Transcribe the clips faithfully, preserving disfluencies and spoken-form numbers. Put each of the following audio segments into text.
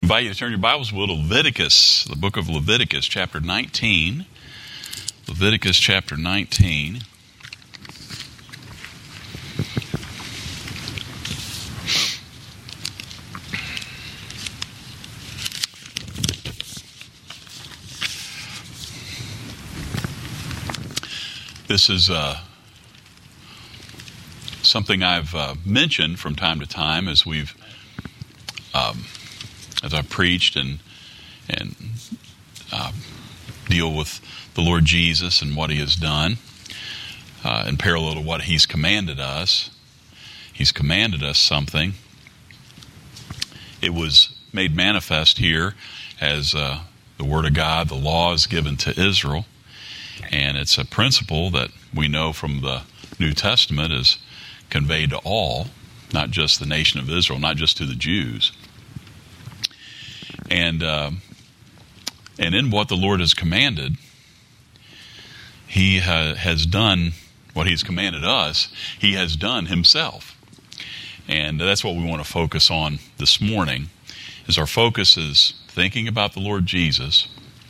invite you to turn your Bibles to Leviticus, the book of Leviticus, chapter nineteen. Leviticus chapter nineteen. This is uh, something I've uh, mentioned from time to time as we've um, as I've preached and and uh, deal with the Lord Jesus and what He has done uh, in parallel to what He's commanded us. He's commanded us something. It was made manifest here as uh, the Word of God, the law is given to Israel, and it's a principle that we know from the New Testament is conveyed to all, not just the nation of Israel, not just to the Jews. And uh, and in what the Lord has commanded, He ha- has done what He's commanded us. He has done Himself, and that's what we want to focus on this morning. Is our focus is thinking about the Lord Jesus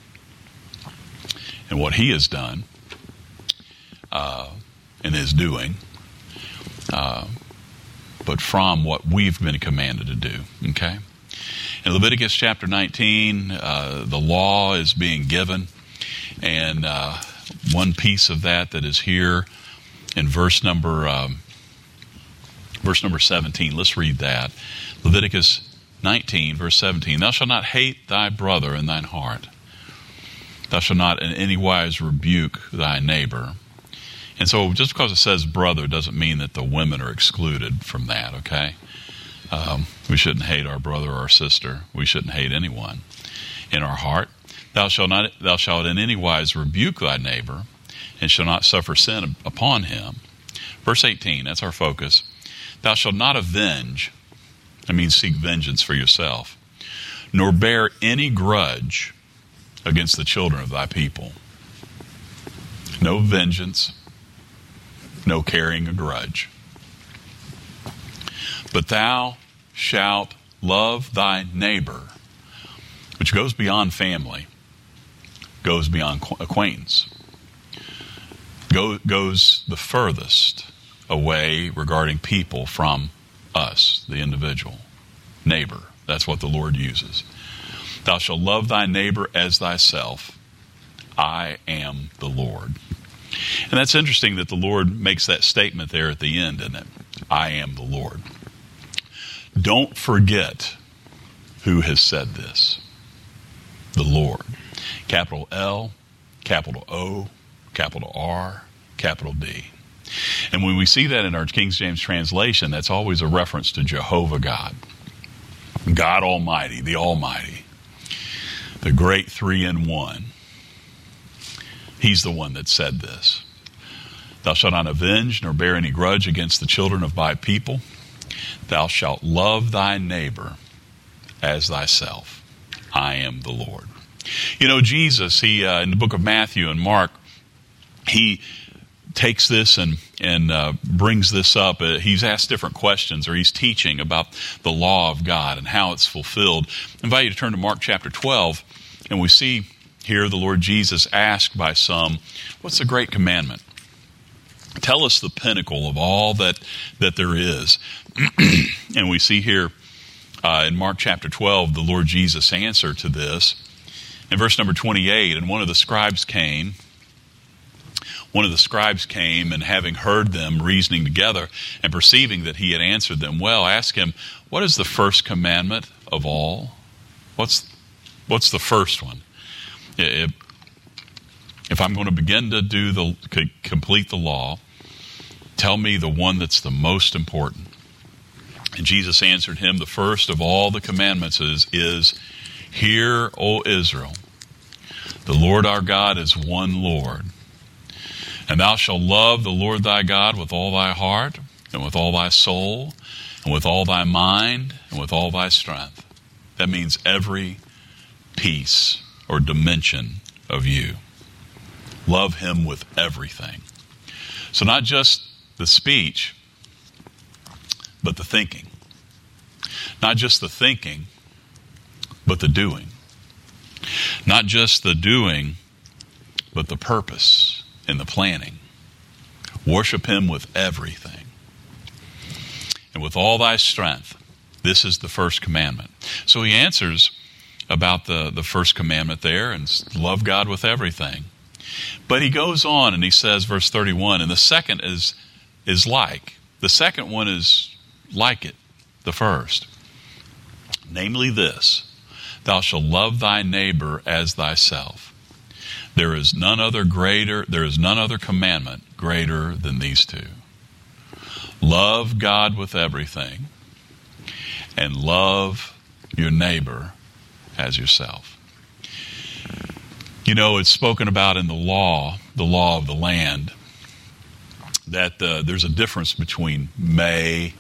and what He has done uh, and is doing, uh, but from what we've been commanded to do. Okay. In Leviticus chapter nineteen, uh, the law is being given, and uh, one piece of that that is here in verse number um, verse number seventeen. Let's read that. Leviticus nineteen, verse seventeen. Thou shalt not hate thy brother in thine heart. Thou shalt not in any wise rebuke thy neighbor. And so just because it says brother doesn't mean that the women are excluded from that, okay? Um, we shouldn't hate our brother or our sister. We shouldn't hate anyone in our heart. Thou shalt not, thou shalt in any wise rebuke thy neighbor, and shalt not suffer sin upon him. Verse eighteen, that's our focus. Thou shalt not avenge, that means seek vengeance for yourself, nor bear any grudge against the children of thy people. No vengeance, no carrying a grudge. But thou shalt love thy neighbor, which goes beyond family, goes beyond acquaintance, go, goes the furthest away regarding people from us, the individual. Neighbor, that's what the Lord uses. Thou shalt love thy neighbor as thyself. I am the Lord. And that's interesting that the Lord makes that statement there at the end, isn't it? I am the Lord. Don't forget who has said this. The Lord. Capital L, capital O, capital R, capital D. And when we see that in our King James translation, that's always a reference to Jehovah God. God Almighty, the Almighty. The great three in one. He's the one that said this. Thou shalt not avenge nor bear any grudge against the children of thy people. Thou shalt love thy neighbor as thyself. I am the Lord. You know, Jesus, he uh, in the book of Matthew and Mark, he takes this and and uh, brings this up. Uh, he's asked different questions, or he's teaching about the law of God and how it's fulfilled. I invite you to turn to Mark chapter twelve, and we see here the Lord Jesus asked by some, what's the great commandment? Tell us the pinnacle of all that, that there is. And we see here uh, in Mark chapter twelve, the Lord Jesus' answer to this. In verse number twenty-eight, and one of the scribes came, one of the scribes came, and having heard them reasoning together, and perceiving that he had answered them well, asked him, what is the first commandment of all? What's, what's the first one? If, if I'm going to begin to do the complete the law, tell me the one that's the most important. And Jesus answered him, the first of all the commandments is, is Hear, O Israel, the Lord our God is one Lord. And thou shalt love the Lord thy God with all thy heart, and with all thy soul, and with all thy mind, and with all thy strength. That means every piece or dimension of you. Love Him with everything. So not just the speech, but the thinking. Not just the thinking, but the doing. Not just the doing, but the purpose and the planning. Worship him with everything. And with all thy strength. This is the first commandment. So he answers about the, the first commandment there, and love God with everything. But he goes on and he says, verse thirty-one, and the second is, is like. The second one is like it, the first. Namely this, thou shalt love thy neighbor as thyself. There is none other greater, there is none other commandment greater than these two. Love God with everything, and love your neighbor as yourself. You know, it's spoken about in the law, the law of the land, that uh, there's a difference between may,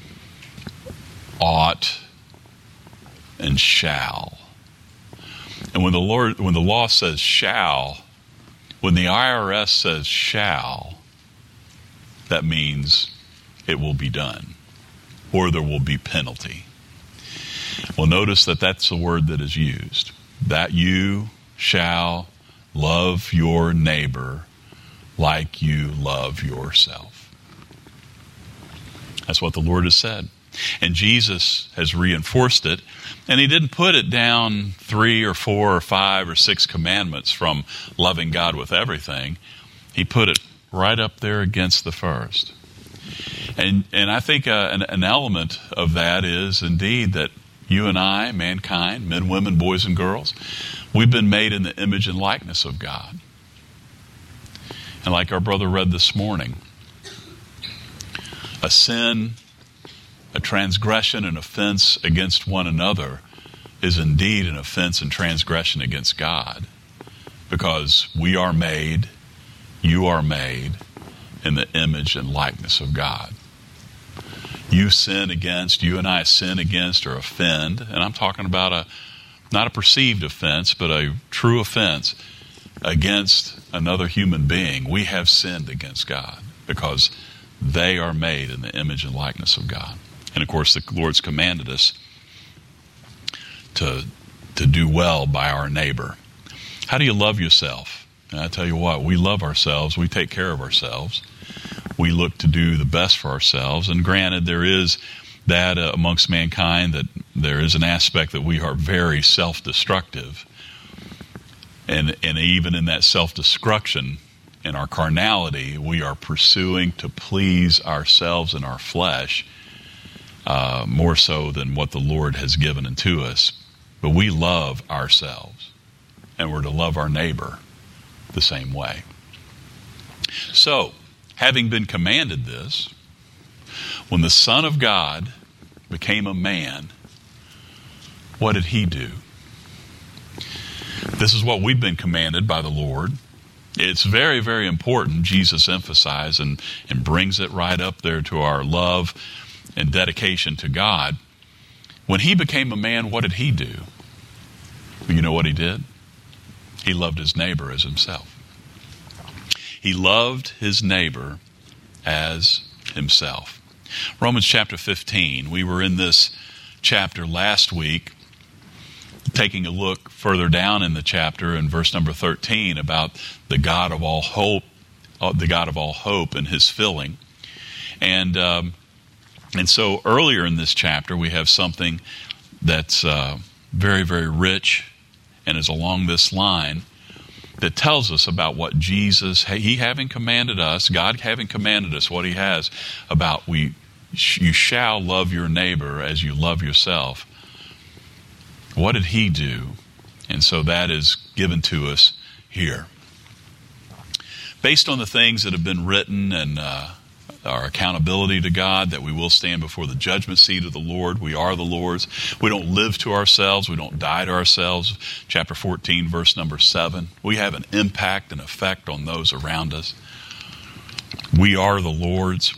ought, and shall. And when the Lord, when the law says shall, when the I R S says shall, that means it will be done, or there will be penalty. Well, notice that that's the word that is used. That you shall love your neighbor like you love yourself. That's what the Lord has said. And Jesus has reinforced it. And he didn't put it down three or four or five or six commandments from loving God with everything. He put it right up there against the first. And and I think uh, an, an element of that is indeed that you and I, mankind, men, women, boys, and girls, we've been made in the image and likeness of God. And like our brother read this morning, a sin, a transgression, an offense against one another is indeed an offense and transgression against God, because we are made, you are made in the image and likeness of God. You sin against, you and I sin against or offend, and I'm talking about a not a perceived offense, but a true offense against another human being. We have sinned against God because they are made in the image and likeness of God. And of course, the Lord's commanded us to, to do well by our neighbor. How do you love yourself? And I tell you what, we love ourselves. We take care of ourselves. We look to do the best for ourselves. And granted, there is that uh, amongst mankind, that there is an aspect that we are very self-destructive. And, and even in that self-destruction, in our carnality, we are pursuing to please ourselves and our flesh uh, more so than what the Lord has given unto us. But we love ourselves, and we're to love our neighbor the same way. So, having been commanded this, when the Son of God became a man, what did he do? This is what we've been commanded by the Lord. It's very, very important. Jesus emphasized and, and brings it right up there to our love and dedication to God. When he became a man, what did he do? You know what he did? He loved his neighbor as himself. He loved his neighbor as himself. Romans chapter fifteen, we were in this chapter last week, taking a look further down in the chapter in verse number thirteen about the God of all hope, uh, the God of all hope and his filling. And um, and so earlier in this chapter, we have something that's uh, very, very rich and is along this line that tells us about what Jesus, he having commanded us, God having commanded us what he has about we, you shall love your neighbor as you love yourself. What did he do? And so that is given to us here. Based on the things that have been written and uh, our accountability to God, that we will stand before the judgment seat of the Lord. We are the Lord's. We don't live to ourselves. We don't die to ourselves. Chapter fourteen, verse number seven. We have an impact and effect on those around us. We are the Lord's.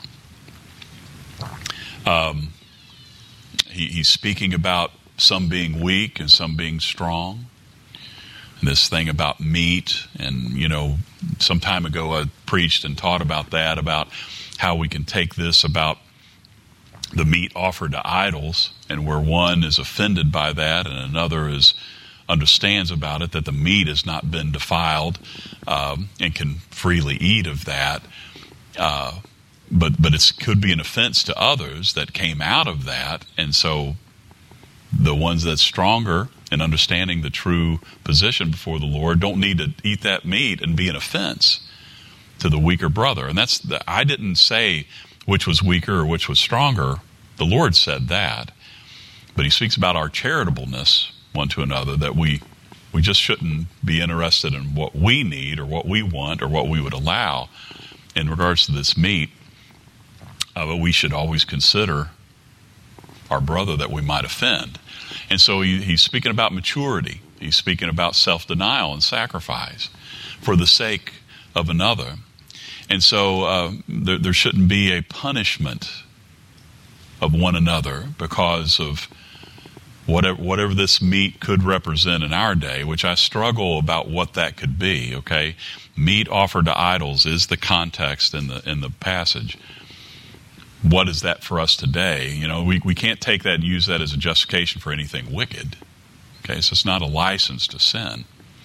Um, he, he's speaking about some being weak and some being strong. And this thing about meat, and, you know, some time ago I preached and taught about that, about how we can take this about the meat offered to idols, and where one is offended by that and another is understands about it, that the meat has not been defiled um, and can freely eat of that. Uh, but but it could be an offense to others that came out of that. And so the ones that's stronger in understanding the true position before the Lord don't need to eat that meat and be an offense to the weaker brother. And that's the, I didn't say which was weaker or which was stronger. The Lord said that. But he speaks about our charitableness one to another, that we we just shouldn't be interested in what we need or what we want or what we would allow in regards to this meat. Uh, but we should always consider our brother that we might offend. And so he, he's speaking about maturity. He's speaking about self-denial and sacrifice for the sake of another. And so uh, there, there shouldn't be a punishment of one another because of whatever whatever this meat could represent in our day, which I struggle about what that could be, okay? Meat offered to idols is the context in the in the passage. What is that for us today? You know, we, we can't take that and use that as a justification for anything wicked. Okay, so it's not a license to sin.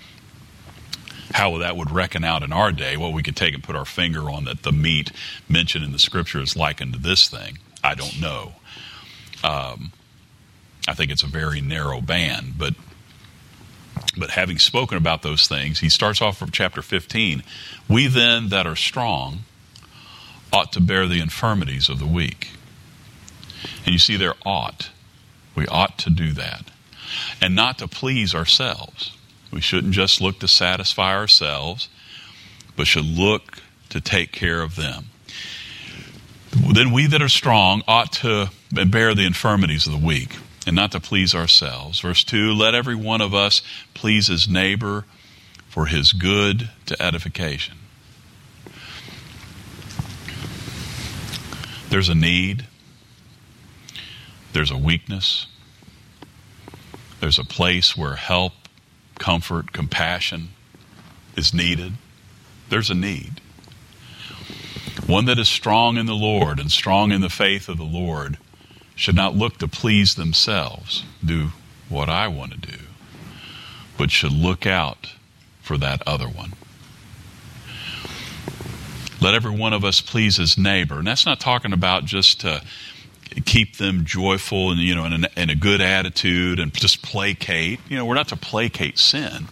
How that would reckon out in our day, well, we could take and put our finger on that the meat mentioned in the scripture is likened to this thing. I don't know. Um, I think it's a very narrow band, but but having spoken about those things, he starts off from chapter fifteen. We then that are strong ought to bear the infirmities of the weak. And you see there, ought. We ought to do that. And not to please ourselves. We shouldn't just look to satisfy ourselves, but should look to take care of them. Then we that are strong ought to bear the infirmities of the weak, and not to please ourselves. Verse two, let every one of us please his neighbor for his good to edification. There's a need. There's a weakness. There's a place where help, comfort, compassion is needed. There's a need. One that is strong in the Lord and strong in the faith of the Lord should not look to please themselves, do what I want to do, but should look out for that other one. Let every one of us please his neighbor. And that's not talking about just to keep them joyful and, you know, in a, in a good attitude and just placate. You know, we're not to placate sin.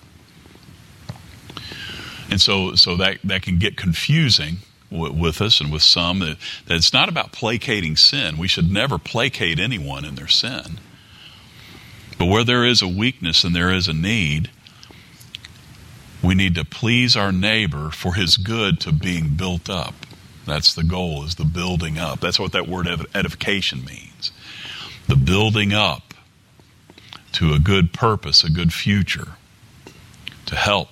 And so so that, that can get confusing w- with us and with some. That, that it's not about placating sin. We should never placate anyone in their sin. But where there is a weakness and there is a need, we need to please our neighbor for his good to being built up. That's the goal, is the building up. That's what that word edification means. The building up to a good purpose, a good future, to help.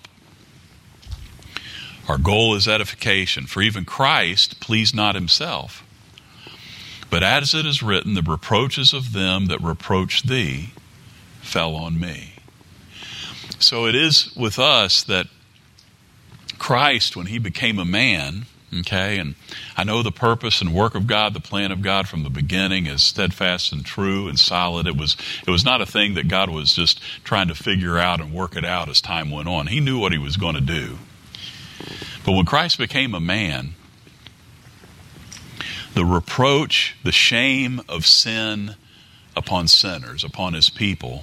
Our goal is edification. For even Christ pleased not himself. But as it is written, the reproaches of them that reproach thee fell on me. So it is with us that Christ, when he became a man, okay, and I know the purpose and work of God, the plan of God from the beginning is steadfast and true and solid. It was it was not a thing that God was just trying to figure out and work it out as time went on. He knew what he was going to do. But when Christ became a man, the reproach, the shame of sin upon sinners, upon his people,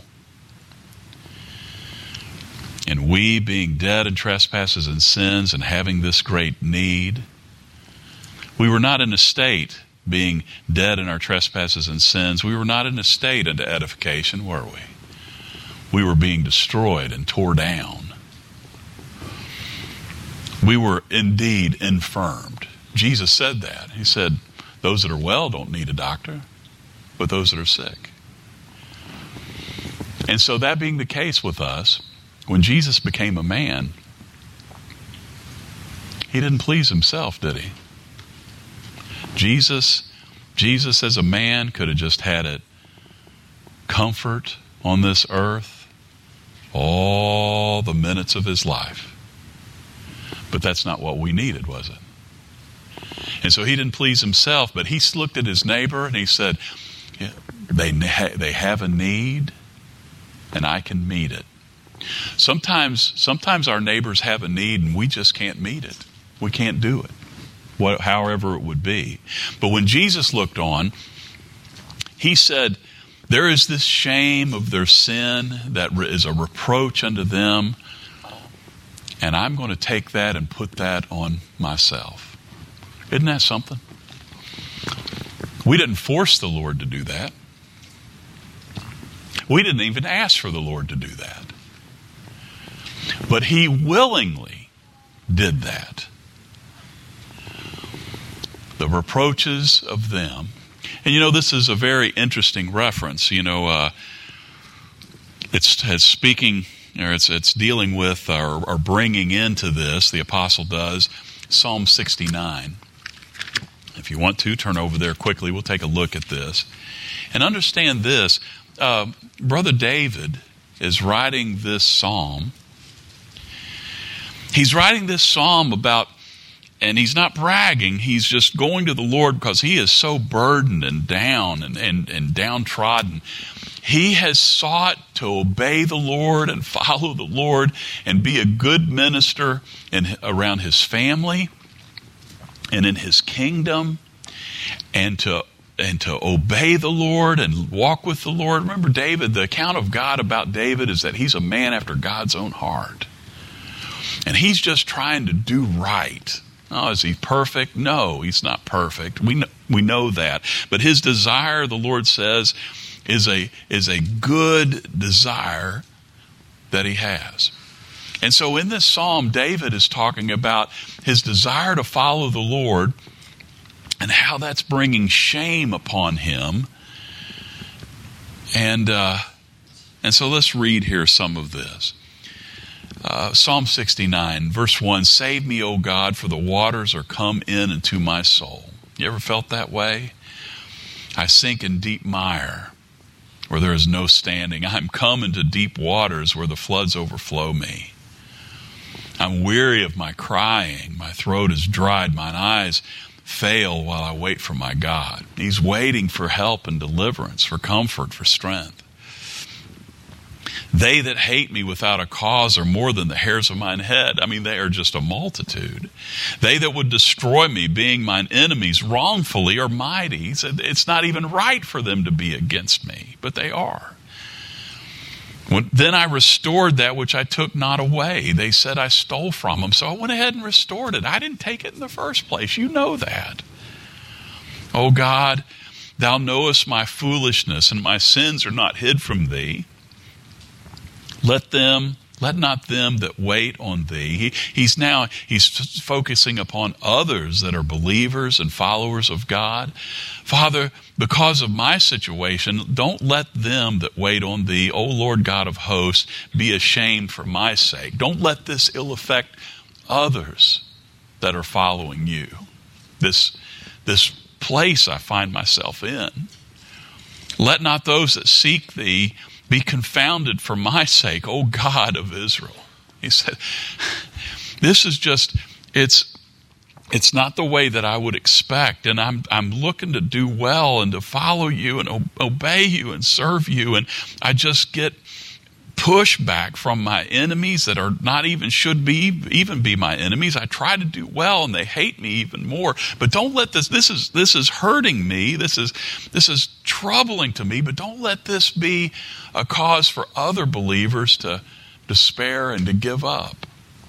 and we being dead in trespasses and sins and having this great need, we were not in a state, being dead in our trespasses and sins, we were not in a state unto edification, were we? We were being destroyed and tore down. We were indeed infirmed. Jesus said that. He said, those that are well don't need a doctor, but those that are sick. And so that being the case with us, when Jesus became a man, he didn't please himself, did he? Jesus, Jesus as a man could have just had it comfort on this earth all the minutes of his life. But that's not what we needed, was it? And so he didn't please himself, but he looked at his neighbor and he said, yeah, they, they have a need and I can meet it. Sometimes, sometimes our neighbors have a need and we just can't meet it. We can't do it, what, however it would be. But when Jesus looked on, he said, there is this shame of their sin that is a reproach unto them, and I'm going to take that and put that on myself. Isn't that something? We didn't force the Lord to do that. We didn't even ask for the Lord to do that. But he willingly did that. The reproaches of them. And you know, this is a very interesting reference. You know, uh, it's, it's speaking, or it's, it's dealing with, or, or bringing into this, the apostle does, Psalm sixty-nine. If you want to, turn over there quickly. We'll take a look at this. And understand this. Uh, Brother David is writing this psalm. He's writing this psalm about, and he's not bragging, he's just going to the Lord because he is so burdened and down and, and, and downtrodden. He has sought to obey the Lord and follow the Lord and be a good minister in, around his family and in his kingdom, and to and to obey the Lord and walk with the Lord. Remember David, the account of God about David is that he's a man after God's own heart. And he's just trying to do right. Oh, is he perfect? No, he's not perfect. We know, we know that. But his desire, the Lord says, is a, is a good desire that he has. And so in this psalm, David is talking about his desire to follow the Lord and how that's bringing shame upon him. And, uh, and so let's read here some of this. Uh, Psalm sixty-nine, verse one, save me, O God, for the waters are come in into my soul. You ever felt that way? I sink in deep mire where there is no standing. I'm come into deep waters where the floods overflow me. I'm weary of my crying. My throat is dried. Mine eyes fail while I wait for my God. He's waiting for help and deliverance, for comfort, for strength. They that hate me without a cause are more than the hairs of mine head. I mean, they are just a multitude. They that would destroy me, being mine enemies wrongfully, are mighty. He said, it's not even right for them to be against me, but they are. When, then I restored that which I took not away. They said I stole from them. So I went ahead and restored it. I didn't take it in the first place. You know that. Oh God, thou knowest my foolishness, and my sins are not hid from thee. Let them, let not them that wait on thee. He, he's now, he's focusing upon others that are believers and followers of God. Father, because of my situation, don't let them that wait on thee, O Lord God of hosts, be ashamed for my sake. Don't let this ill affect others that are following you. This, this place I find myself in. Let not those that seek thee be confounded for my sake, O God of Israel. He said, this is just, it's it's not the way that I would expect. And I'm I'm looking to do well and to follow you and o- obey you and serve you. And I just get pushback from my enemies that are not even, should be, even be my enemies. I try to do well and they hate me even more. But don't let this, this is, this is hurting me. This is, this is troubling to me, but don't let this be a cause for other believers to despair and to give up.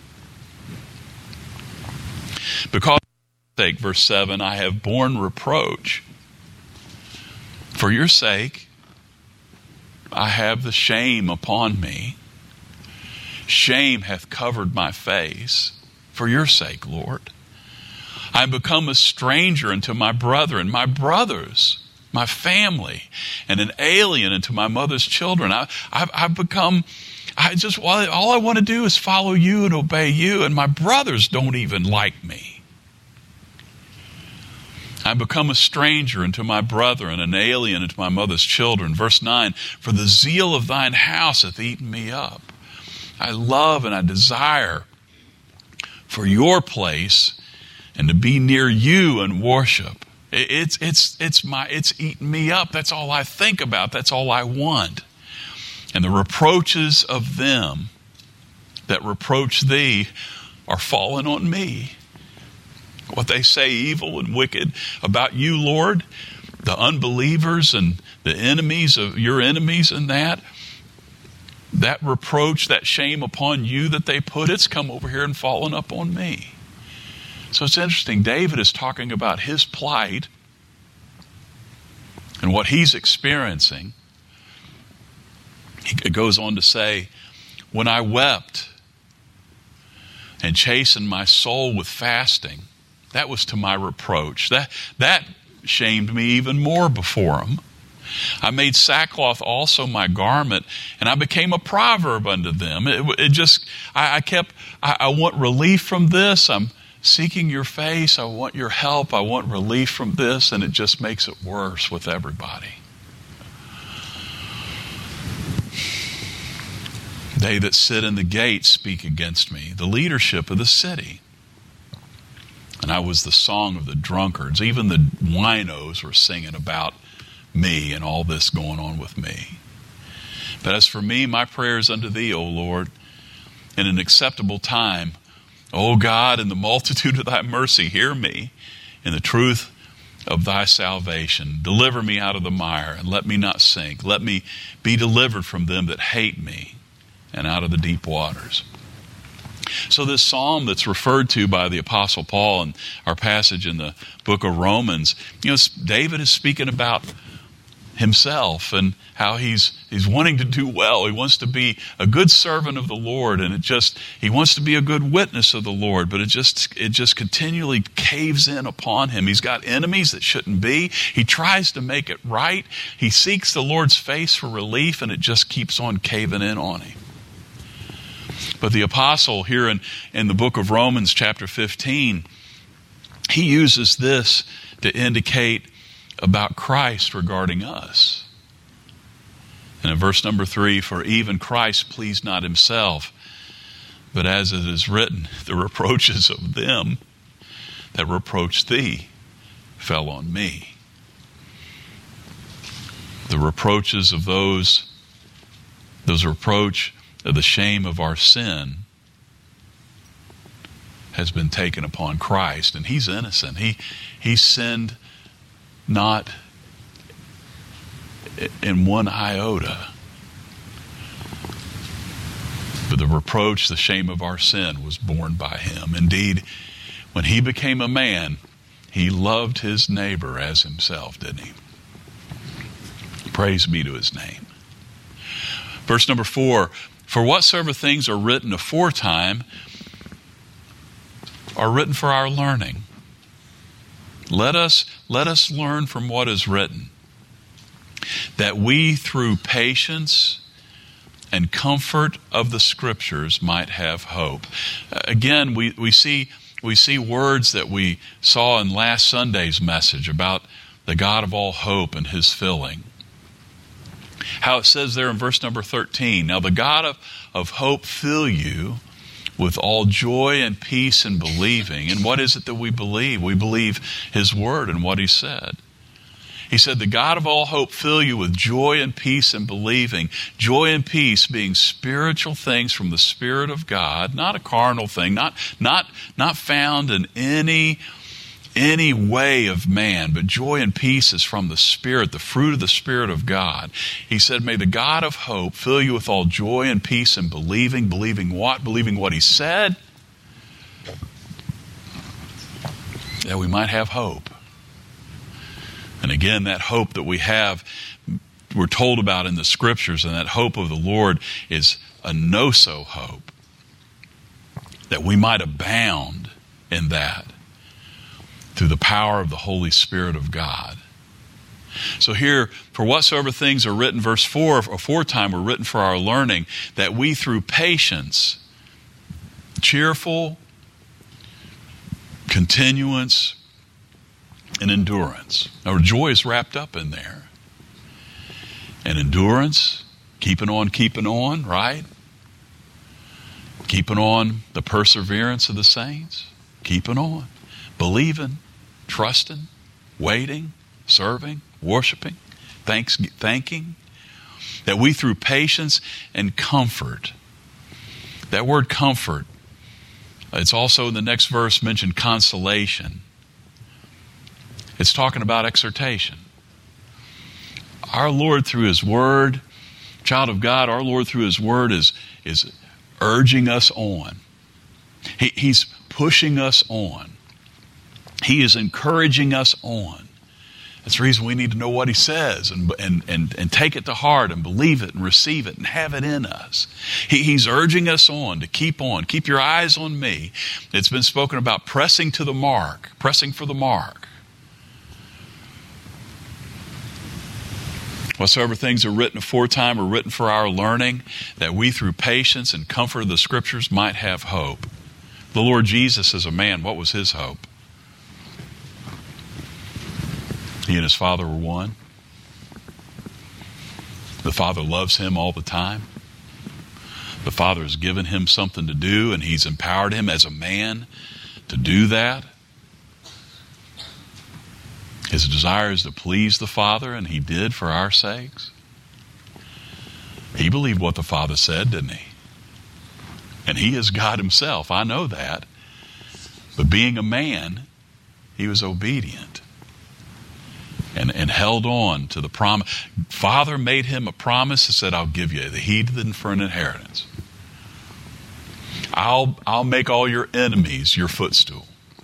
Because, sake, verse seven, I have borne reproach. For your sake, I have the shame upon me. Shame hath covered my face. For your sake, Lord. I am become a stranger unto my brethren, my brothers, my family, and an alien unto my mother's children. I, I've, I've become, I just, all I want to do is follow you and obey you, and my brothers don't even like me. I become a stranger unto my brethren, an alien unto my mother's children. Verse nine, for the zeal of thine house hath eaten me up. I love and I desire for your place and to be near you and worship. It's, it's, it's my, it's eating me up. That's all I think about. That's all I want. And the reproaches of them that reproach thee are falling on me. What they say evil and wicked about you, Lord, the unbelievers and the enemies of your enemies and that, that reproach, that shame upon you that they put, it's come over here and fallen up on me. So it's interesting. David is talking about his plight and what he's experiencing. He goes on to say, when I wept and chastened my soul with fasting, that was to my reproach. That, that shamed me even more before him. I made sackcloth also my garment, and I became a proverb unto them. It, it just, I, I kept, I, I want relief from this. I'm seeking your face. I want your help. I want relief from this, and it just makes it worse with everybody. They that sit in the gate speak against me, the leadership of the city. And I was the song of the drunkards. Even the winos were singing about me and all this going on with me. But as for me, my prayers unto thee, O Lord, in an acceptable time, O God, in the multitude of thy mercy, hear me in the truth of thy salvation. Deliver me out of the mire, and let me not sink. Let me be delivered from them that hate me, and out of the deep waters. So this psalm that's referred to by the Apostle Paul in our passage in the book of Romans, you know, David is speaking about himself and how he's he's wanting to do well. He wants to be a good servant of the Lord, and it just he wants to be a good witness of the Lord, but it just it just continually caves in upon him. He's got enemies that shouldn't be. He tries to make it right. He seeks the Lord's face for relief, and it just keeps on caving in on him. But the apostle here in, in the book of Romans chapter fifteen, he uses this to indicate about Christ regarding us. And in verse number three, for even Christ pleased not himself, but as it is written, the reproaches of them that reproached thee fell on me. The reproaches of those, those reproach of the shame of our sin has been taken upon Christ, and he's innocent. He he sinned not in one iota. But the reproach, the shame of our sin was borne by him. Indeed, when he became a man, he loved his neighbor as himself, didn't he? Praise be to his name. Verse number four, for whatsoever things are written aforetime are written for our learning. Let us, let us learn from what is written, that we through patience and comfort of the Scriptures might have hope. Again, we, we see we see words that we saw in last Sunday's message about the God of all hope and his filling. How it says there in verse number thirteen, now the God of, of hope fill you with all joy and peace in believing. And what is it that we believe? We believe his word and what he said. He said, the God of all hope fill you with joy and peace in believing. Joy and peace being spiritual things from the Spirit of God, not a carnal thing, not, not, not found in any, any way of man, but joy and peace is from the Spirit, the fruit of the Spirit of God. He said, may the God of hope fill you with all joy and peace in believing. Believing what? Believing what he said, that we might have hope. And again, that hope that we have, we're told about in the Scriptures, and that hope of the Lord is a no-so hope, that we might abound in that through the power of the Holy Spirit of God. So here, for whatsoever things are written, verse four, aforetime were written for our learning, that we through patience, cheerful continuance, and endurance. Now, joy is wrapped up in there. And endurance, keeping on, keeping on, right? Keeping on the perseverance of the saints, keeping on. believing, trusting, waiting, serving, worshiping, thanks, thanking, that we through patience and comfort, that word comfort, it's also in the next verse mentioned consolation. It's talking about exhortation. Our Lord through His Word, child of God, our Lord through His Word is, is urging us on. He, he's pushing us on. He is encouraging us on. That's the reason we need to know what He says and, and, and, and take it to heart and believe it and receive it and have it in us. He, he's urging us on to keep on. Keep your eyes on me. It's been spoken about pressing to the mark, pressing for the mark. Whatsoever things are written aforetime are written for our learning, that we through patience and comfort of the Scriptures might have hope. The Lord Jesus as a man, what was His hope? He and His Father were one. The Father loves Him all the time. The Father has given Him something to do, and He's empowered Him as a man to do that. His desire is to please the Father, and He did for our sakes. He believed what the Father said, didn't He? And He is God Himself. I know that. But being a man, He was obedient. And, and held on to the promise. Father made Him a promise and said, I'll give you the heathen for an inheritance. I'll, I'll make all your enemies your footstool.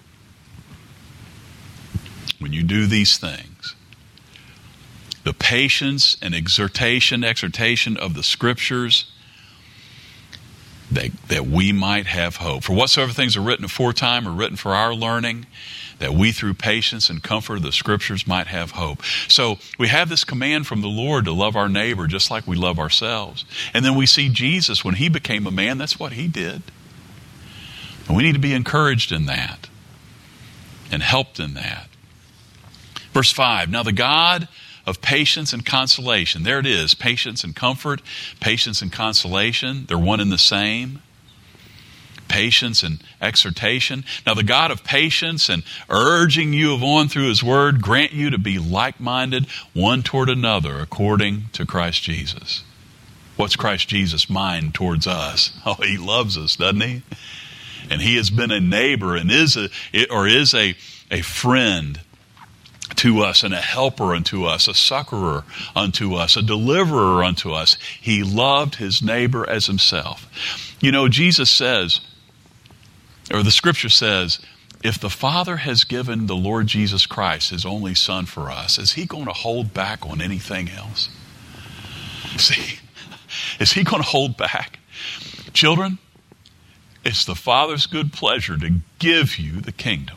When you do these things, the patience and exhortation, exhortation of the Scriptures, that, that we might have hope. For whatsoever things are written aforetime are written for our learning, that we through patience and comfort of the Scriptures might have hope. So we have this command from the Lord to love our neighbor just like we love ourselves. And then we see Jesus, when He became a man, that's what He did. And we need to be encouraged in that and helped in that. Verse five, now the God of patience and consolation. There it is, patience and comfort, patience and consolation. They're one and the same. Patience and exhortation. Now the God of patience and urging you on through His Word, grant you to be like-minded one toward another according to Christ Jesus. What's Christ Jesus' mind towards us? Oh, He loves us, doesn't He? And He has been a neighbor and is a, or is a, a friend to us and a helper unto us, a succorer unto us, a deliverer unto us. He loved His neighbor as Himself. You know, Jesus says, or the Scripture says, if the Father has given the Lord Jesus Christ, His only Son, for us, is He going to hold back on anything else? See, is He going to hold back? Children, it's the Father's good pleasure to give you the kingdom.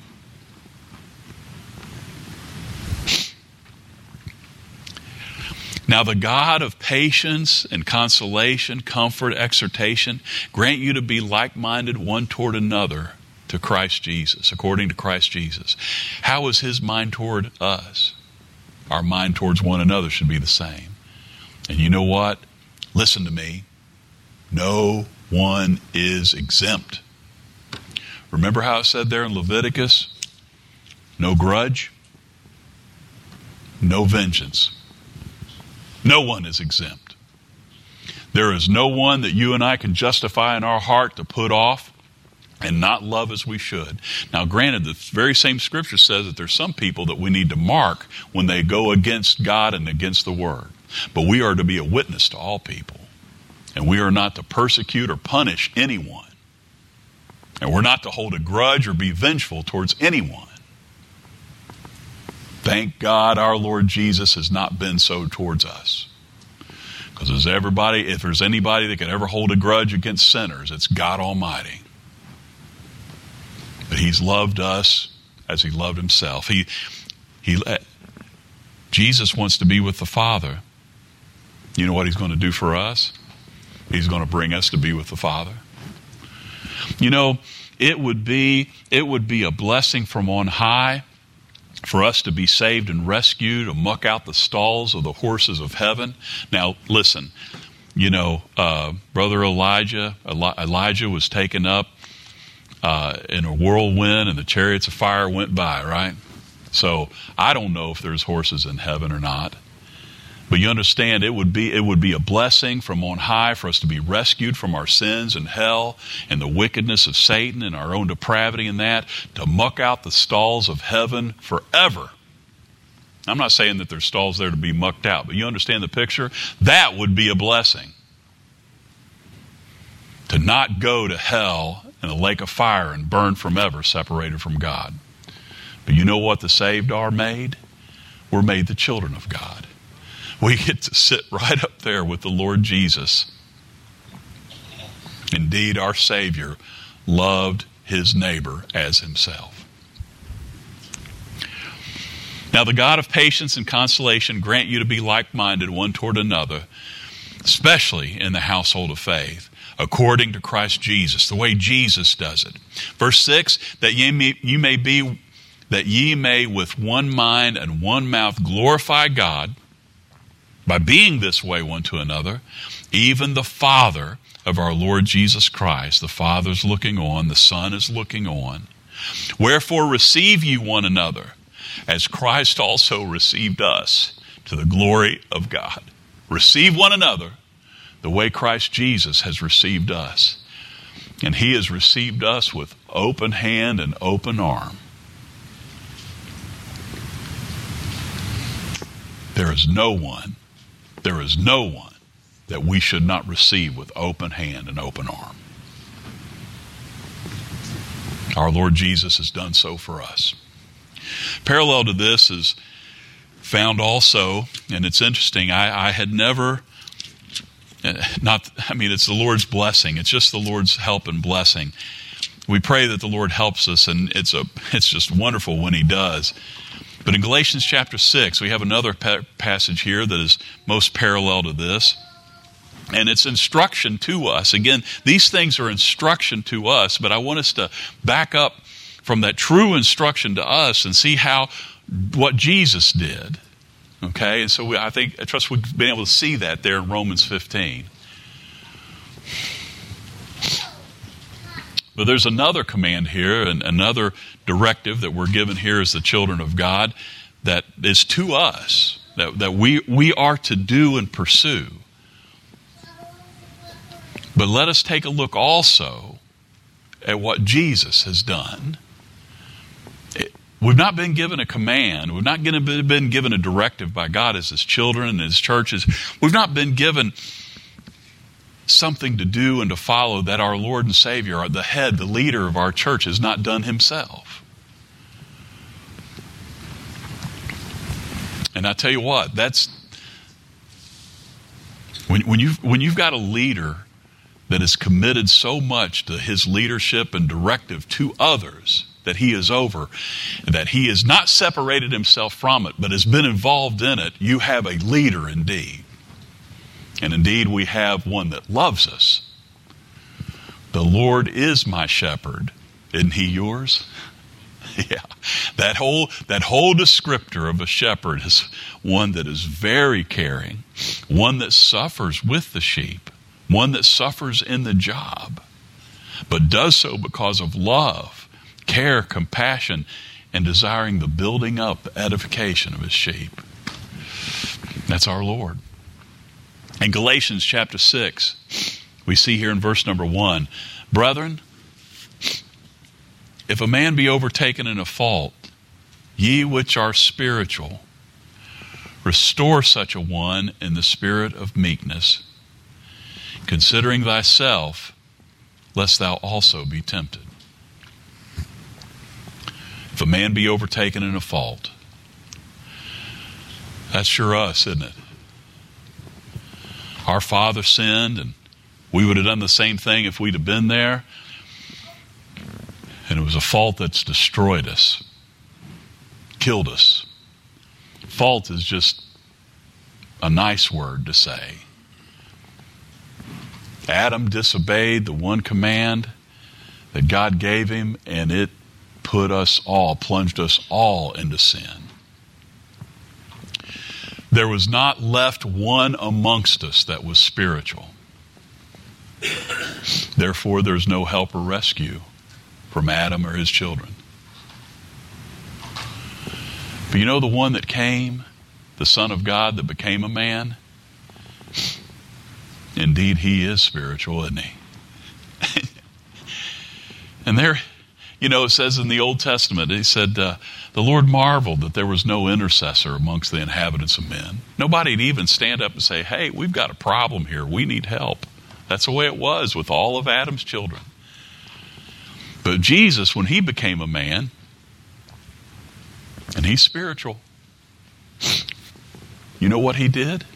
Now the God of patience and consolation, comfort, exhortation, grant you to be like-minded one toward another to Christ Jesus, according to Christ Jesus. How is His mind toward us? Our mind towards one another should be the same. And you know what? Listen to me. No one is exempt. Remember how it said there in Leviticus? No grudge, no vengeance. No one is exempt. There is no one that you and I can justify in our heart to put off and not love as we should. Now, granted, the very same Scripture says that there's some people that we need to mark when they go against God and against the Word. But we are to be a witness to all people. And we are not to persecute or punish anyone. And we're not to hold a grudge or be vengeful towards anyone. Thank God our Lord Jesus has not been so towards us. Because there's everybody, if there's anybody that can ever hold a grudge against sinners, it's God Almighty. But He's loved us as He loved Himself. He, he, Jesus wants to be with the Father. You know what He's going to do for us? He's going to bring us to be with the Father. You know, it would be, it would be a blessing from on high for us to be saved and rescued, to muck out the stalls of the horses of heaven. Now, listen, you know, uh, Brother Elijah, Elijah was taken up uh, in a whirlwind and the chariots of fire went by, right? So I don't know if there's horses in heaven or not. But you understand, it would be it would be a blessing from on high for us to be rescued from our sins and hell and the wickedness of Satan and our own depravity in that, to muck out the stalls of heaven forever. I'm not saying that there's stalls there to be mucked out, but you understand the picture? That would be a blessing. To not go to hell in a lake of fire and burn forever, separated from God. But you know what the saved are made? We're made the children of God. We get to sit right up there with the Lord Jesus. Indeed, our Savior loved his neighbor as himself. Now, the God of patience and consolation grant you to be like-minded one toward another, especially in the household of faith, according to Christ Jesus, the way Jesus does it. Verse six, that ye may, you may be, that ye may with one mind and one mouth glorify God, by being this way one to another, even the Father of our Lord Jesus Christ. The Father's looking on, the Son is looking on. Wherefore receive ye one another, as Christ also received us, to the glory of God. Receive one another the way Christ Jesus has received us. And he has received us with open hand and open arm. There is no one There is no one that we should not receive with open hand and open arm. Our Lord Jesus has done so for us. Parallel to this is found also, and it's interesting, I, I had never, not, I mean, it's the Lord's blessing. It's just the Lord's help and blessing. We pray that the Lord helps us, and it's a, it's just wonderful when he does. But in Galatians chapter six, we have another pa- passage here that is most parallel to this. And it's instruction to us. Again, these things are instruction to us, but I want us to back up from that true instruction to us and see how, what Jesus did. Okay? And so we, I think, I trust we've been able to see that there in Romans fifteen. But there's another command here, and another directive that we're given here as the children of God that is to us, that, that we, we are to do and pursue. But let us take a look also at what Jesus has done. It, we've not been given a command. We've not been given a directive by God as his children and his churches. We've not been given something to do and to follow that our Lord and Savior, the head, the leader of our church, has not done himself. And I tell you what, that's when, when you've when you've got a leader that is committed so much to his leadership and directive to others that he is over, that he has not separated himself from it, but has been involved in it, you have a leader indeed. And indeed, we have one that loves us. The Lord is my shepherd. Isn't he yours? Yeah. That whole, that whole descriptor of a shepherd is one that is very caring, one that suffers with the sheep, one that suffers in the job, but does so because of love, care, compassion, and desiring the building up, the edification of his sheep. That's our Lord. In Galatians chapter six, we see here in verse number one, brethren, if a man be overtaken in a fault, ye which are spiritual, restore such a one in the spirit of meekness, considering thyself, lest thou also be tempted. If a man be overtaken in a fault, that's sure us, isn't it? Our father sinned, and we would have done the same thing if we'd have been there. And it was a fault that's destroyed us, killed us. Fault is just a nice word to say. Adam disobeyed the one command that God gave him, and it put us all, plunged us all into sin. There was not left one amongst us that was spiritual. Therefore, there's no help or rescue from Adam or his children. But you know the one that came, the Son of God that became a man? Indeed, he is spiritual, isn't he? And there, you know, it says in the Old Testament, he said, uh, the Lord marveled that there was no intercessor amongst the inhabitants of men. Nobody'd even stand up and say, hey, we've got a problem here. We need help. That's the way it was with all of Adam's children. But Jesus, when he became a man, and he's spiritual, you know what he did?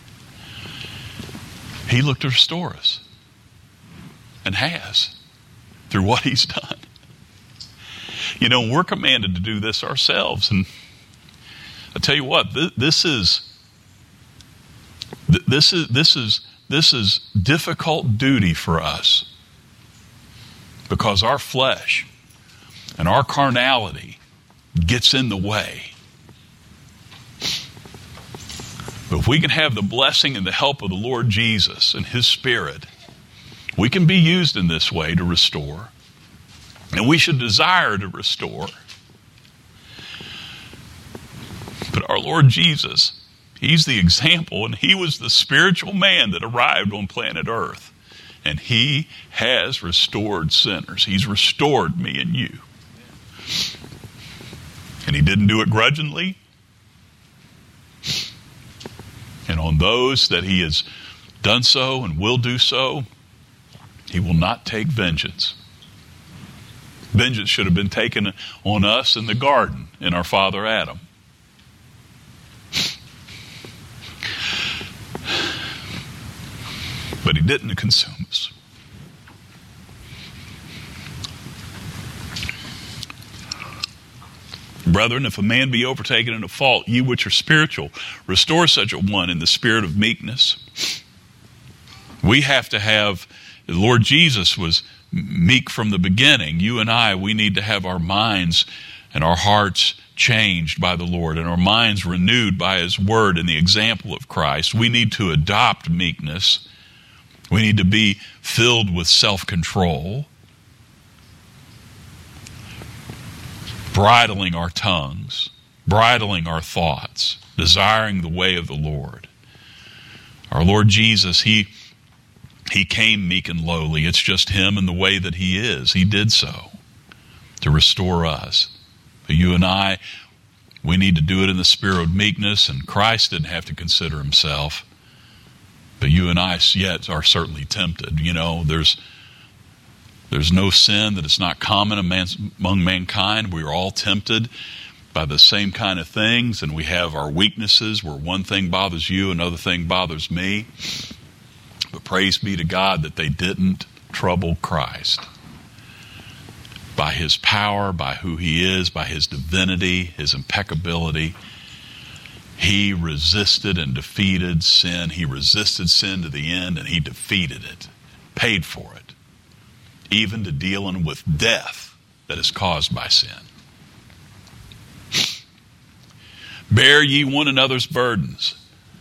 He looked to restore us. And has. Through what he's done. You know, we're commanded to do this ourselves. And I tell you what, th- this is th- this is this is this is difficult duty for us. Because our flesh and our carnality gets in the way. But if we can have the blessing and the help of the Lord Jesus and his Spirit, we can be used in this way to restore. And we should desire to restore. But our Lord Jesus, he's the example, and he was the spiritual man that arrived on planet Earth. And he has restored sinners. He's restored me and you. And he didn't do it grudgingly. And on those that he has done so and will do so, he will not take vengeance. Vengeance should have been taken on us in the garden in our father Adam. But he didn't consume us. Brethren, if a man be overtaken in a fault, ye which are spiritual, restore such a one in the spirit of meekness. We have to have, the Lord Jesus was meek from the beginning. You and I, we need to have our minds and our hearts changed by the Lord and our minds renewed by his word and the example of Christ. We need to adopt meekness. We need to be filled with self-control, bridling our tongues, bridling our thoughts, desiring the way of the Lord. Our Lord Jesus, he He came meek and lowly. It's just him and the way that he is. He did so to restore us. But you and I, we need to do it in the spirit of meekness, and Christ didn't have to consider himself. But you and I yet are certainly tempted. You know, there's there's no sin that is not common among mankind. We are all tempted by the same kind of things, and we have our weaknesses where one thing bothers you, another thing bothers me. But praise be to God that they didn't trouble Christ. By his power, by who he is, by his divinity, his impeccability, he resisted and defeated sin. He resisted sin to the end, and he defeated it, paid for it, even to dealing with death that is caused by sin. Bear ye one another's burdens.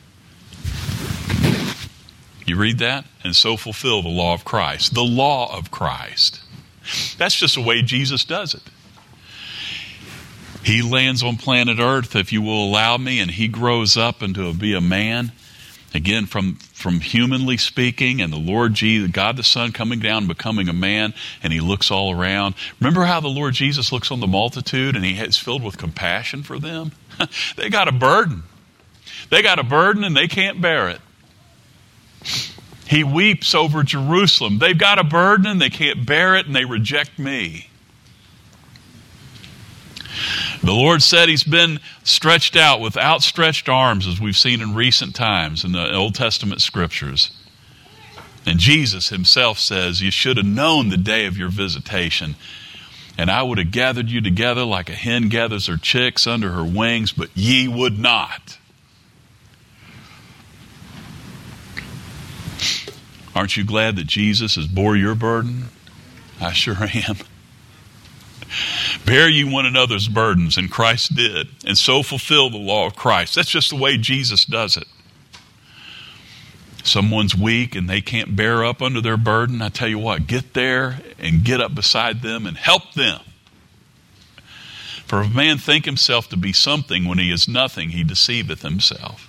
You read that? And so fulfill the law of Christ. The law of Christ. That's just the way Jesus does it. He lands on planet Earth, if you will allow me, and he grows up into a, be a man. Again, from, from humanly speaking, and the Lord Jesus, God the Son coming down, becoming a man, and he looks all around. Remember how the Lord Jesus looks on the multitude and he is filled with compassion for them? They got a burden. They got a burden and they can't bear it. He weeps over Jerusalem. They've got a burden and they can't bear it and they reject me. The Lord said he's been stretched out with outstretched arms, as we've seen in recent times in the Old Testament scriptures. And Jesus himself says, you should have known the day of your visitation, and I would have gathered you together like a hen gathers her chicks under her wings, but ye would not. Aren't you glad that Jesus has bore your burden? I sure am. Bear ye one another's burdens, and Christ did, and so fulfill the law of Christ. That's just the way Jesus does it. Someone's weak and they can't bear up under their burden. I tell you what, get there and get up beside them and help them. For if a man think himself to be something when he is nothing, he deceiveth himself.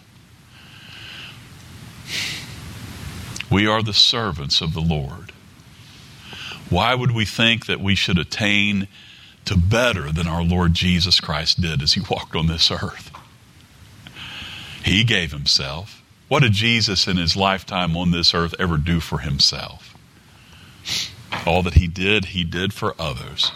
We are the servants of the Lord. Why would we think that we should attain to better than our Lord Jesus Christ did as he walked on this earth? He gave himself. What did Jesus in his lifetime on this earth ever do for himself? All that he did, he did for others.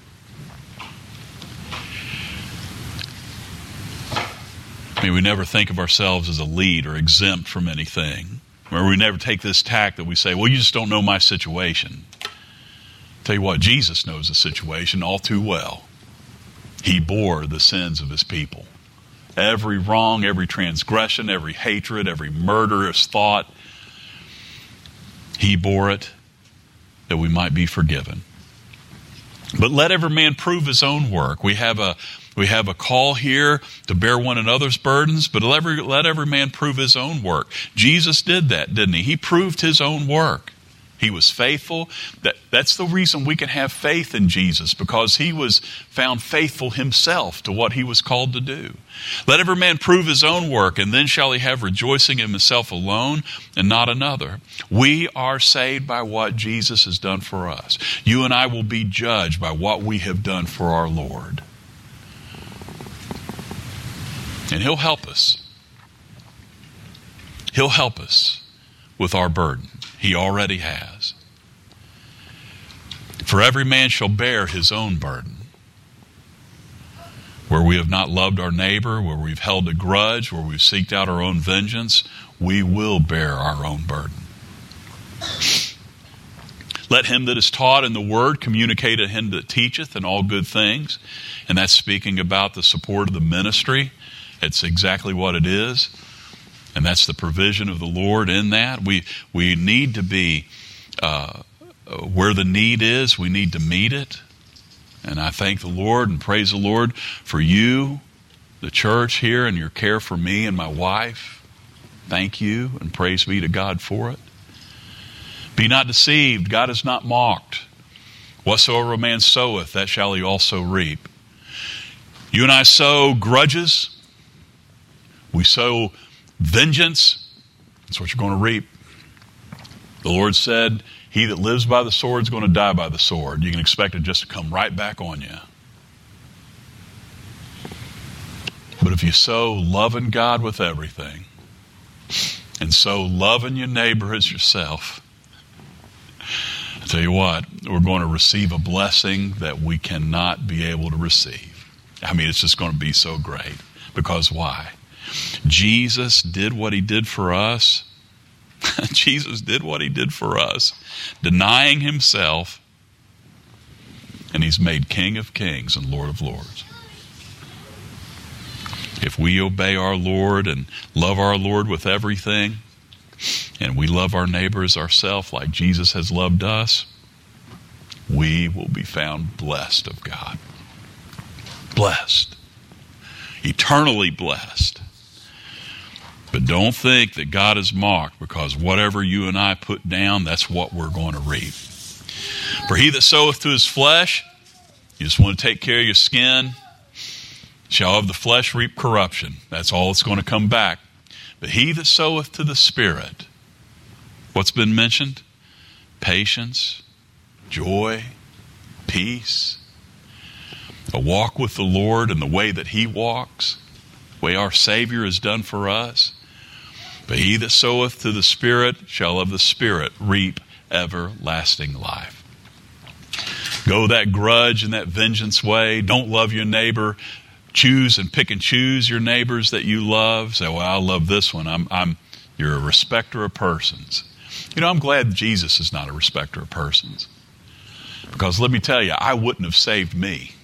I mean, we never think of ourselves as elite or exempt from anything. Or we never take this tack that we say, well, you just don't know my situation. Tell you what, Jesus knows the situation all too well. He bore the sins of his people. Every wrong, every transgression, every hatred, every murderous thought, he bore it that we might be forgiven. But let every man prove his own work. We have a we have a call here to bear one another's burdens, but let every, let every man prove his own work. Jesus did that, didn't he? He proved his own work. He was faithful. That, that's the reason we can have faith in Jesus, because he was found faithful himself to what he was called to do. Let every man prove his own work, and then shall he have rejoicing in himself alone and not another. We are saved by what Jesus has done for us. You and I will be judged by what we have done for our Lord. And he'll help us. He'll help us with our burden. He already has. For every man shall bear his own burden. Where we have not loved our neighbor, where we've held a grudge, where we've seeked out our own vengeance, we will bear our own burden. Let him that is taught in the word communicate to him that teacheth in all good things. And that's speaking about the support of the ministry. It's exactly what it is. And that's the provision of the Lord in that. We we need to be, uh, where the need is, we need to meet it. And I thank the Lord and praise the Lord for you, the church here, and your care for me and my wife. Thank you, and praise be to God for it. Be not deceived, God is not mocked. Whatsoever a man soweth, that shall he also reap. You and I sow grudges. We sow vengeance. That's what you're going to reap. The Lord said, he that lives by the sword is going to die by the sword. You can expect it just to come right back on you. But if you sow loving God with everything, and sow loving your neighbor as yourself, I tell you what, we're going to receive a blessing that we cannot be able to receive. I mean, it's just going to be so great. Because why? Jesus did what he did for us. Jesus did what he did for us, denying himself, and he's made King of Kings and Lord of Lords. If we obey our Lord and love our Lord with everything, and we love our neighbors ourselves like Jesus has loved us, we will be found blessed of God. Blessed. Eternally blessed. But don't think that God is mocked, because whatever you and I put down, that's what we're going to reap. For he that soweth to his flesh, you just want to take care of your skin, shall of the flesh reap corruption. That's all that's going to come back. But he that soweth to the Spirit, what's been mentioned? Patience, joy, peace, a walk with the Lord in the way that he walks, the way our Savior has done for us. But he that soweth to the Spirit shall of the Spirit reap everlasting life. Go that grudge and that vengeance way. Don't love your neighbor. Choose and pick and choose your neighbors that you love. Say, well, I love this one. I'm, I'm, you're a respecter of persons. You know, I'm glad Jesus is not a respecter of persons. Because let me tell you, I wouldn't have saved me.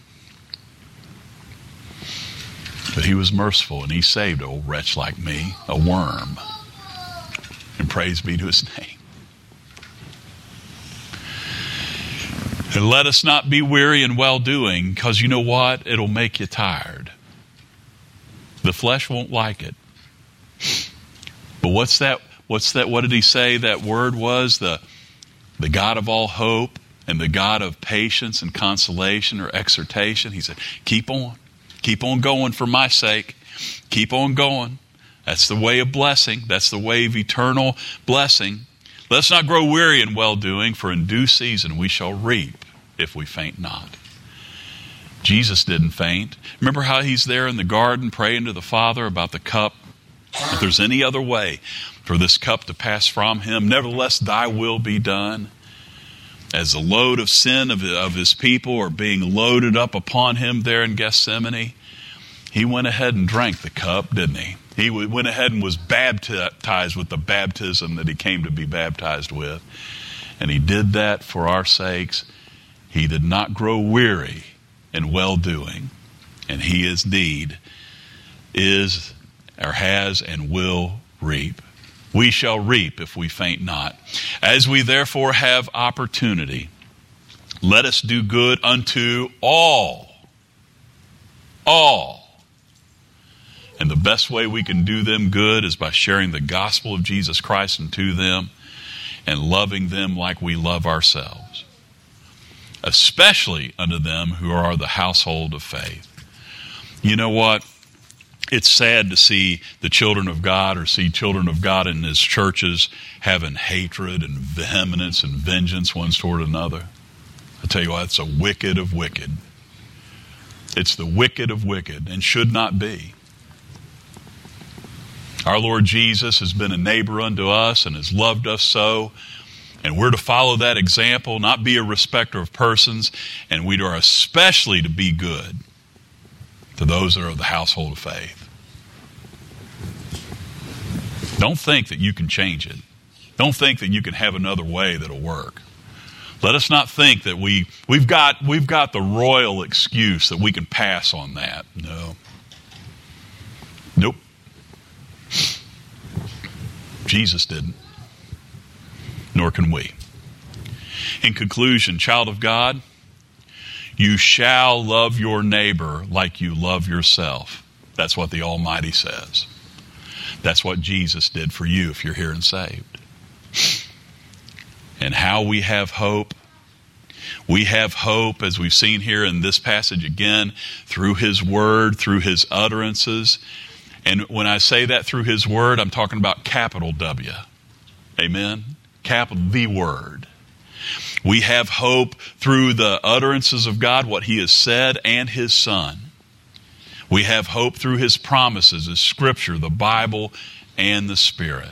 But he was merciful, and he saved an old wretch like me, a worm. And praise be to his name. And let us not be weary in well-doing, because you know what? It'll make you tired. The flesh won't like it. But what's that? What's that? What did he say that word was? The, the God of all hope and the God of patience and consolation or exhortation. He said, keep on. Keep on going for my sake. Keep on going. That's the way of blessing. That's the way of eternal blessing. Let's not grow weary in well-doing, for in due season we shall reap if we faint not. Jesus didn't faint. Remember how he's there in the garden praying to the Father about the cup? If there's any other way for this cup to pass from him, nevertheless thy will be done. As the load of sin of, of his people are being loaded up upon him there in Gethsemane, he went ahead and drank the cup, didn't he? He went ahead and was baptized with the baptism that he came to be baptized with. And he did that for our sakes. He did not grow weary in well-doing. And he is indeed is or has and will reap. We shall reap if we faint not. As we therefore have opportunity, let us do good unto all. All. And the best way we can do them good is by sharing the gospel of Jesus Christ unto them and loving them like we love ourselves. Especially unto them who are the household of faith. You know what? It's sad to see the children of God or see children of God in his churches having hatred and vehemence and vengeance one toward another. I tell you what, it's a wicked of wicked. It's the wicked of wicked and should not be. Our Lord Jesus has been a neighbor unto us and has loved us so. And we're to follow that example, not be a respecter of persons. And we are especially to be good to those that are of the household of faith. Don't think that you can change it. Don't think that you can have another way that'll work. Let us not think that we, we've got, we've got the royal excuse that we can pass on that. No. Nope. Jesus didn't. Nor can we. In conclusion, child of God, you shall love your neighbor like you love yourself. That's what the Almighty says. That's what Jesus did for you if you're here and saved. And how we have hope. We have hope, as we've seen here in this passage again, through his word, through his utterances. And when I say that through his word, I'm talking about capital W. Amen? Capital, the word. We have hope through the utterances of God, what he has said, and his Son. We have hope through his promises, his scripture, the Bible, and the Spirit.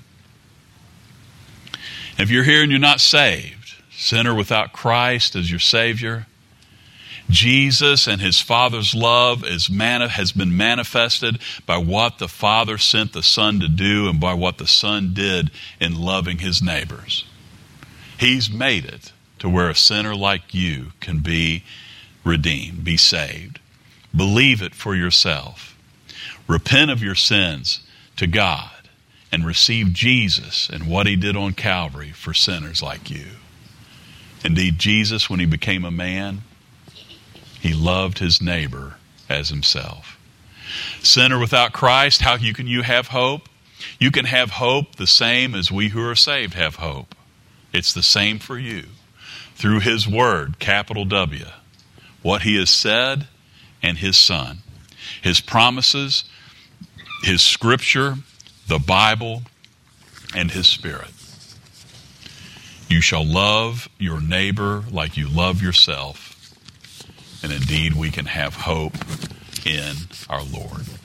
If you're here and you're not saved, sinner without Christ as your Savior, Jesus and his Father's love is mani- has been manifested by what the Father sent the Son to do and by what the Son did in loving his neighbors. He's made it to where a sinner like you can be redeemed, be saved. Believe it for yourself. Repent of your sins to God and receive Jesus and what he did on Calvary for sinners like you. Indeed, Jesus, when he became a man, he loved his neighbor as himself. Sinner without Christ, how you can you have hope? You can have hope the same as we who are saved have hope. It's the same for you. Through his word, capital W, what he has said and his Son. His promises, his scripture, the Bible, and his Spirit. You shall love your neighbor like you love yourself. And indeed, we can have hope in our Lord.